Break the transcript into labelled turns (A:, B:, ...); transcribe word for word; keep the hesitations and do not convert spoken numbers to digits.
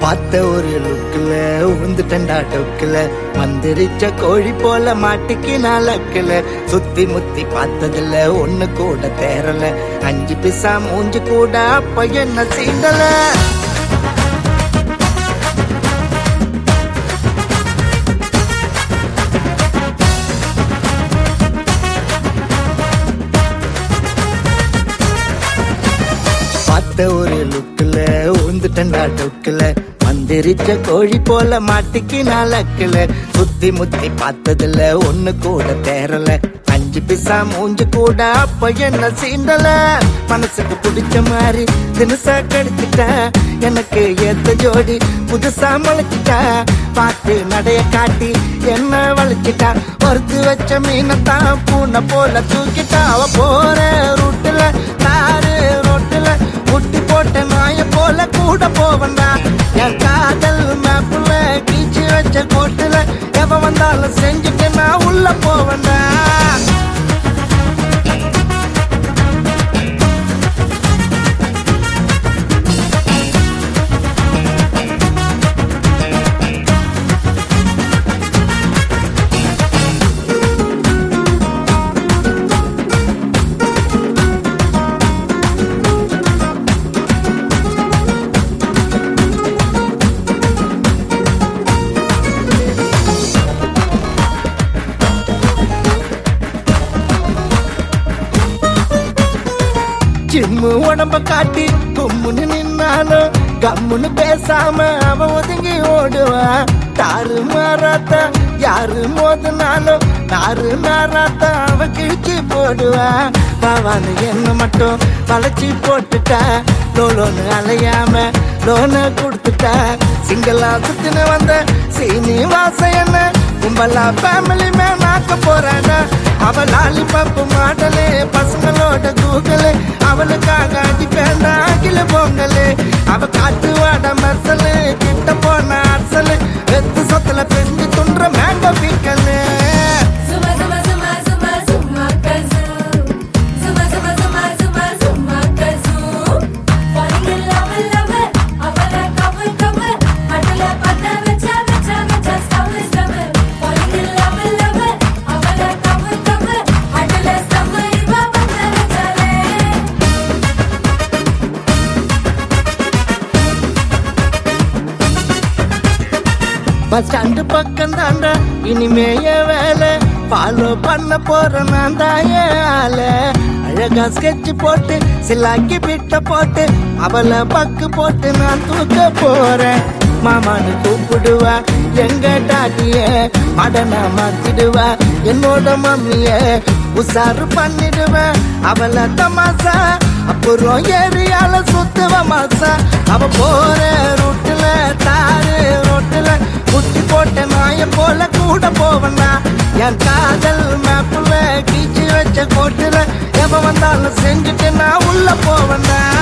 A: பார்த்த ஒரு லுக்குல உந்துட்டண்டா டொக்குல மந்திரிச்ச கோழி போல மாட்டிக்கு நாளக்குல சுத்தி முத்தி பார்த்ததுல ஒண்ணு கூட தேரல அஞ்சு பிசா மூஞ்சு கூட அப்ப என்ன சீண்டல பார்த்த ஒரு லுக்குல உந்துட்டண்டா டொக்குல மந்திரிச்ச கோழி போல மாட்டிக்கு நாளக்குல சுத்தி முத்தி பார்த்ததுல ஒண்ணு கூட தேரல அஞ்சு பிசா மூஞ்சு கூட அப்ப என்ன சீண்டல மனசுக்கு பிடிச்ச மாதிரி தினசா கடிச்சிட்டா எனக்கு ஏத்த ஜோடி புதுசா முளைச்சிட்டா பார்த்து நடைய காட்டி என்ன வளைச்சிட்டா வறுத்து வச்ச மீனத்தான் பூனை போல தூக்கிட்டா அவ போற ரூட்டுல தாரு ரோட்டுல முட்டி போட்ட நாய போல கூட போவண்டா என் காதல் மேப்புல கீச்சு வச்ச கோட்டுல எவ வந்தாலும் செஞ்சுட்டு நான் உள்ள போவண்டா ஜிம்மு உடம்ப காட்டி கும்முன்னு நின்னாலும் கம்முன்னு பேசாம அவ ஒதுங்கி ஓடுவான் தாறு மாறாத்த யாரு மோதினாலும் தாறு மாறாத்த அவ கிழிச்சு போடுவான் பாவான்னு என்ன மட்டும் வளைச்சி போட்டுட்டா லோலோன்னு அலையாம லோனை கொடுத்துட்டா சிங்களா சுத்தின வந்த சீனிவாச என்ன கும்பலா ஃபேமிலி மேன் ஆக்க போறானா அவ லாலிபாப்பு மாடலே பசங்களோட கூகலே அவளுக்காக அடிப்பேண்டா அகில பொங்கலே அவ காட்டு வாட மசலு கிட்ட போன அரசலு வெத்து சொத்துல பெஞ்சு துன்ற மேங்க பீக்கலே பஸ் ஸ்டாண்டு பக்கம் தாண்டா இனிமேய வேலை ஃபாலோ பண்ண போற நான் தாய ஆள அழகா ஸ்கெட்ச் போட்டு சிலாக்கி பிட்ட போட்டு அவளை பக்கு போட்டு நான் தூக்க போறேன் மாமான்னு கூப்பிடுவா எங்க டாட்டிய மடனா மாத்திடுவா என்னோட மம்மிய உசாரு பண்ணிடுவேன் அவளை தமாசா அப்புறம் ஏரியால சுத்துவ மாசா அவ போற ரூட்டுல தாரு ரோட்டுல குட்டி போட்ட நாய போல கூட போவனா என் காதல் மேப்புல கீச்சு வச்ச கோட்டுல எவ வந்தாலும் செஞ்சுட்டு நான் உள்ள போவனா